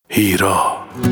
هیرا.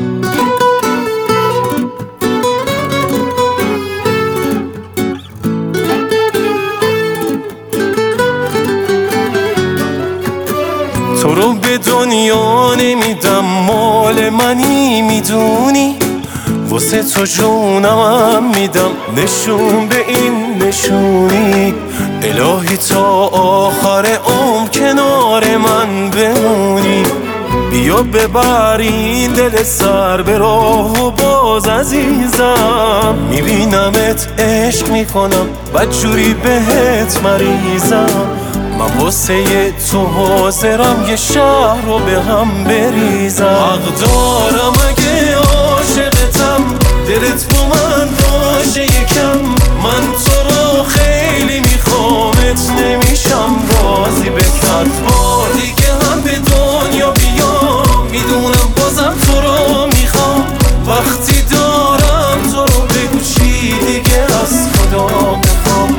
تو رو به دنیا نمیدم، مال منی میدونی، واسه تو جونم میدم، نشون به این نشونی. الهی تا آخر عمر کنار من بمونی، بیا ببر این دل سر به راه و باز عزیزم. میبینمت عشق میکنم، بدجوری بهت مریضم. من واسه تو حاضرم یه شهر رو به هم بریزم. حق دارم اگه عاشقتم، دلت با من باشه یکم. من تو رو خیلی میخوامت، نمیشم راضی به بار دیگه هم به دنیا بیام. میدونم بازم تو رو میخوام، وقتی دارم تو رو بگو چی دیگه از خدا بخوام.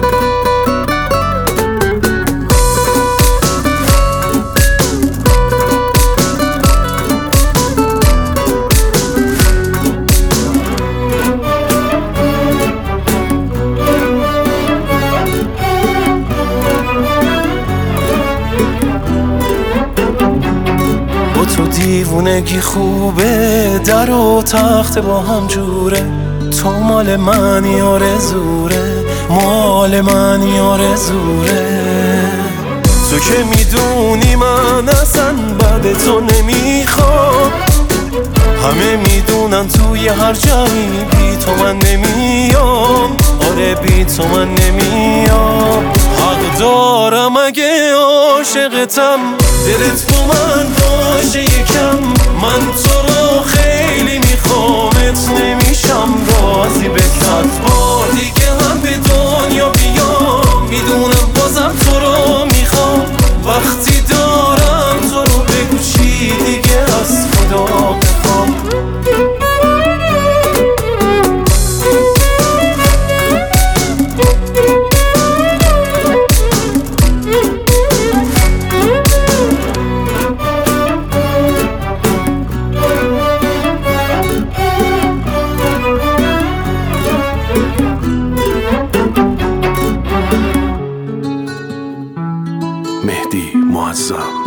تو دیوونگی خوبه، در و تخت با هم جوره. تو مال من آرزوره، مال من آرزوره. تو که میدونی من اصلا بعد تو نمیخوام. همه میدونن توی هر جایی بی تو من نمیام. آره بی تو من نمیام. حق دارم اگه عاشقتم، دلت با من باشه یکم. من تو رو خیلی میخوامت، نمیشم راضی به بار دیگه هم به دنیا بیام. میدونم بازم تو رو میخوام، وقتی دارم تو رو بگو چی دیگه از خدا بخوام. مهدی معظم.